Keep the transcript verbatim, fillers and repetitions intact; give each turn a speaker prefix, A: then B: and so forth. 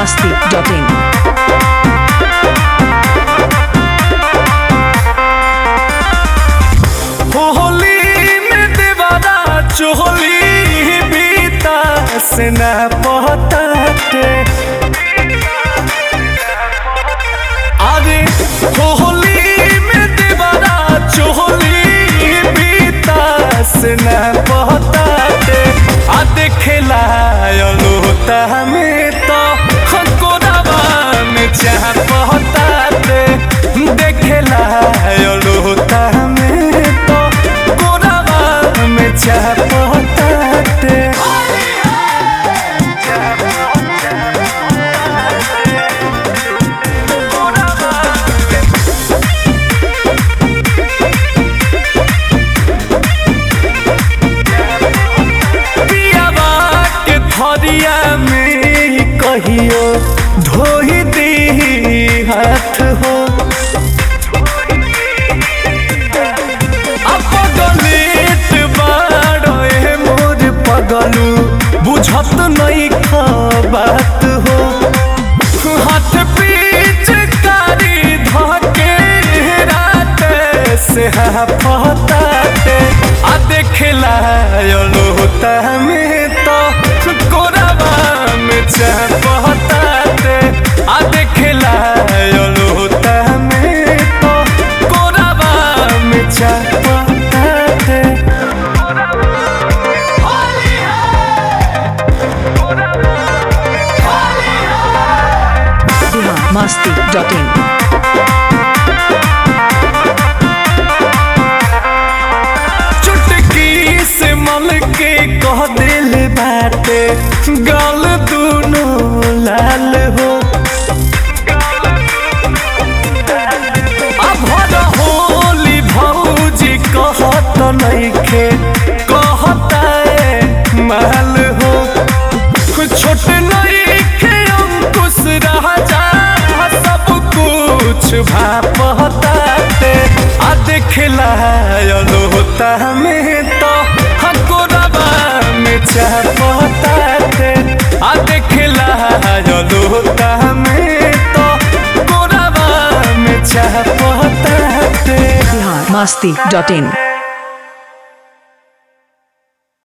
A: masti dot in.
B: Holi में देवारा चोली बीता से न पहताते अरे होली में देवारा चोली बीता से न पहताते आ देखेला लोता में तो कोरावा में चाह पहताते देखेला लोता में तो कोरावा में चाह पहताते हरिया में कहियो धोई दी हाथ हो अपगलित बाड़े मोर पगलू बुझत नहीं बात हो हाथ पीछ कारी धके रात से पहताते आ देखेला लोता में तो कोरावा में चाह पहताते आ देखेला लोता में तो कोरावा में चाह पहताते
A: masti dot in.
B: चुटकी से मल के कह दिल बाटे गाल दूनो लाल हो अब होली भौजी कहत नइखे कहता माल हो छोट नइखे अंकुश राजा सब कुछ भापताते आ देखेला लोता में तो कोरावा में चाह पहताते आ देखेला लोता में तो कोरावा में चाह पहताते
A: masti dot in.